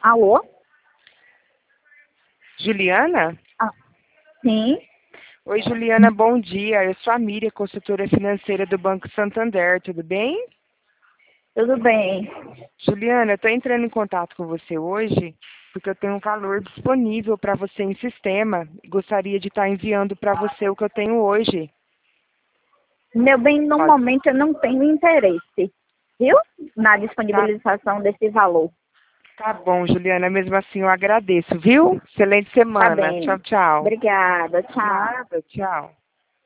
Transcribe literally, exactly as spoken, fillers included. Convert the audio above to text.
Alô? Juliana? Ah, sim. Oi, Juliana, bom dia. Eu sou a Miriam, consultora financeira do Banco Santander, tudo bem? Tudo bem. Juliana, eu estou entrando em contato com você hoje porque eu tenho um valor disponível para você em sistema e gostaria de estar enviando para você o que eu tenho hoje. Meu bem, no Pode? momento eu não tenho interesse, viu? Na Tá, disponibilização desse valor. tá bom, Juliana, mesmo assim eu agradeço, viu? Excelente Tá semana. bem. Tchau, tchau. Obrigada. Tchau. Nada, tchau.